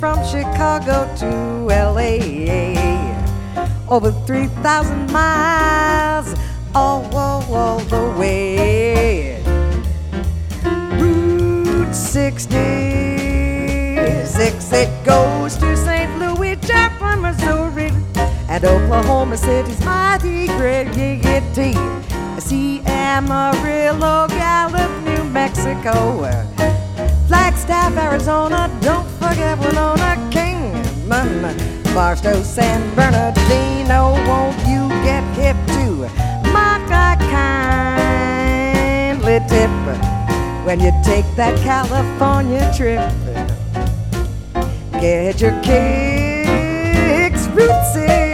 from Chicago to LA. Over 3,000 miles all the way. Route 66, it goes to St. Louis, Joplin, Missouri, and Oklahoma City's mighty great Giggity. See Amarillo, Gallup, New Mexico, Flagstaff, Arizona, don't forget Winona, Kingman, Barstow, San Bernardino. Won't you get hip to my kindly tip when you take that California trip? Get your kicks, Route 66.